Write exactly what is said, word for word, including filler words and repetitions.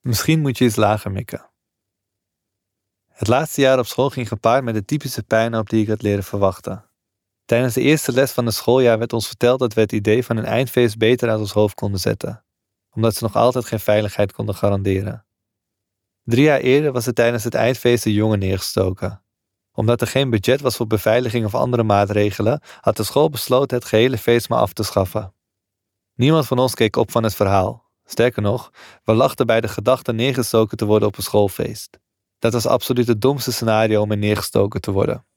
Misschien moet je iets lager mikken. Het laatste jaar op school ging gepaard met de typische puinhoop die ik had leren verwachten. Tijdens de eerste les van het schooljaar werd ons verteld dat we het idee van een eindfeest beter uit ons hoofd konden zetten, omdat ze nog altijd geen veiligheid konden garanderen. Drie jaar eerder was er tijdens het eindfeest een jongen neergestoken. Omdat er geen budget was voor beveiliging of andere maatregelen, had de school besloten het gehele feest maar af te schaffen. Niemand van ons keek op van het verhaal. Sterker nog, we lachten bij de gedachte neergestoken te worden op een schoolfeest. Dat was absoluut het domste scenario om er neergestoken te worden.